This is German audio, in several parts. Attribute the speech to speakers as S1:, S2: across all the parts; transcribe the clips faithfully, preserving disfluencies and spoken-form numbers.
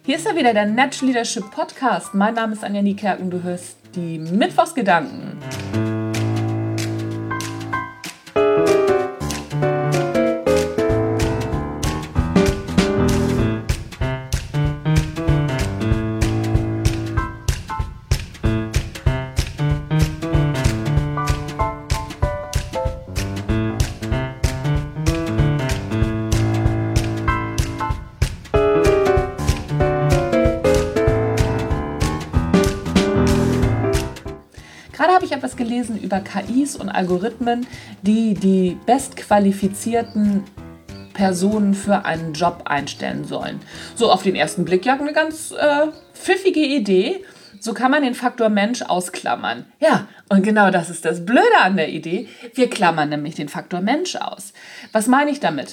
S1: Hier ist ja wieder der Natural Leadership Podcast. Mein Name ist Anja Niekerken, du hörst die Mittwochsgedanken. Gerade habe ich etwas gelesen über K Is und Algorithmen, die die bestqualifizierten Personen für einen Job einstellen sollen. So auf den ersten Blick ja eine ganz äh, pfiffige Idee. So kann man den Faktor Mensch ausklammern. Ja, und genau das ist das Blöde an der Idee. Wir klammern nämlich den Faktor Mensch aus. Was meine ich damit?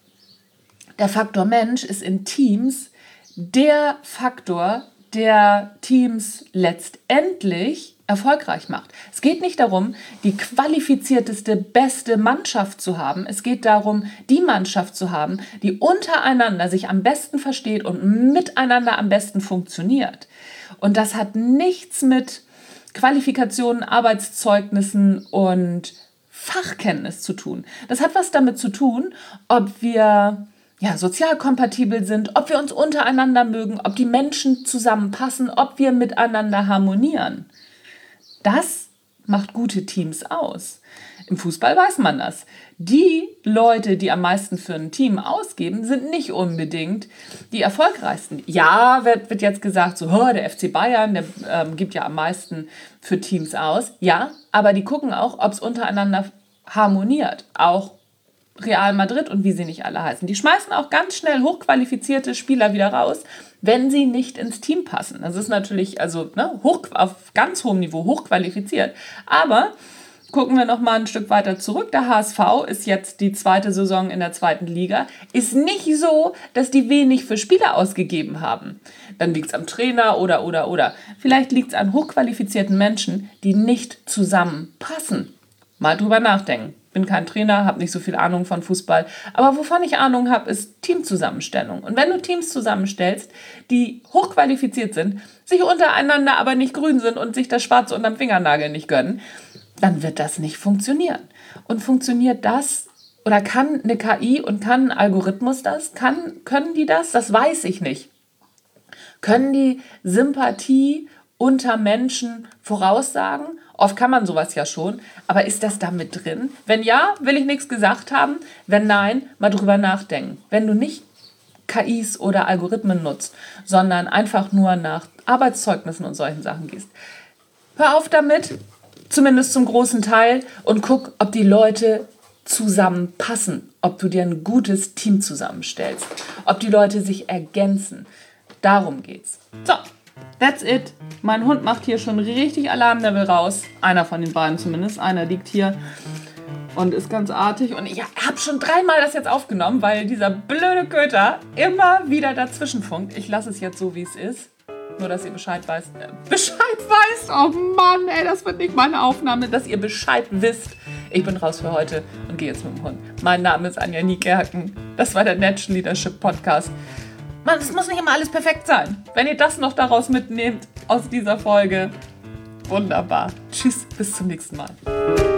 S1: Der Faktor Mensch ist in Teams der Faktor, der Teams letztendlich erfolgreich macht. Es geht nicht darum, die qualifizierteste, beste Mannschaft zu haben. Es geht darum, die Mannschaft zu haben, die untereinander sich am besten versteht und miteinander am besten funktioniert. Und das hat nichts mit Qualifikationen, Arbeitszeugnissen und Fachkenntnis zu tun. Das hat was damit zu tun, ob wir ja, sozial kompatibel sind, ob wir uns untereinander mögen, ob die Menschen zusammenpassen, ob wir miteinander harmonieren. Das macht gute Teams aus. Im Fußball weiß man das. Die Leute, die am meisten für ein Team ausgeben, sind nicht unbedingt die erfolgreichsten. Ja, wird, wird jetzt gesagt, so, oh, der F C Bayern, der ähm, gibt ja am meisten für Teams aus. Ja, aber die gucken auch, ob es untereinander harmoniert. Auch Real Madrid und wie sie nicht alle heißen. Die schmeißen auch ganz schnell hochqualifizierte Spieler wieder raus, wenn sie nicht ins Team passen. Das ist natürlich also ne, hoch, auf ganz hohem Niveau hochqualifiziert. Aber gucken wir noch mal ein Stück weiter zurück. Der H S V ist jetzt die zweite Saison in der zweiten Liga. Ist nicht so, dass die wenig für Spieler ausgegeben haben. Dann liegt es am Trainer oder, oder, oder. Vielleicht liegt es an hochqualifizierten Menschen, die nicht zusammenpassen. Mal drüber nachdenken. Bin kein Trainer, habe nicht so viel Ahnung von Fußball. Aber wovon ich Ahnung habe, ist Teamzusammenstellung. Und wenn du Teams zusammenstellst, die hochqualifiziert sind, sich untereinander aber nicht grün sind und sich das Schwarze unterm Fingernagel nicht gönnen, dann wird das nicht funktionieren. Und funktioniert das oder kann eine K I und kann ein Algorithmus das? Kann, können die das? Das weiß ich nicht. Können die Sympathie unter Menschen voraussagen? Oft kann man sowas ja schon, aber ist das da mit drin? Wenn ja, will ich nichts gesagt haben. Wenn nein, mal drüber nachdenken. Wenn du nicht K Is oder Algorithmen nutzt, sondern einfach nur nach Arbeitszeugnissen und solchen Sachen gehst, hör auf damit, zumindest zum großen Teil, und guck, ob die Leute zusammenpassen, ob du dir ein gutes Team zusammenstellst, ob die Leute sich ergänzen. Darum geht's. So. That's it. Mein Hund macht hier schon richtig Alarmlevel raus. Einer von den beiden zumindest. Einer liegt hier und ist ganz artig. Und ich habe schon dreimal das jetzt aufgenommen, weil dieser blöde Köter immer wieder dazwischen funkt. Ich lasse es jetzt so, wie es ist. Nur, dass ihr Bescheid weißt. Äh, Bescheid weißt? Oh Mann, ey, das wird nicht meine Aufnahme. Dass ihr Bescheid wisst. Ich bin raus für heute und gehe jetzt mit dem Hund. Mein Name ist Anja Niekerken. Das war der Natural Leadership Podcast. Mann, es muss nicht immer alles perfekt sein. Wenn ihr das noch daraus mitnehmt, aus dieser Folge, wunderbar. Tschüss, bis zum nächsten Mal.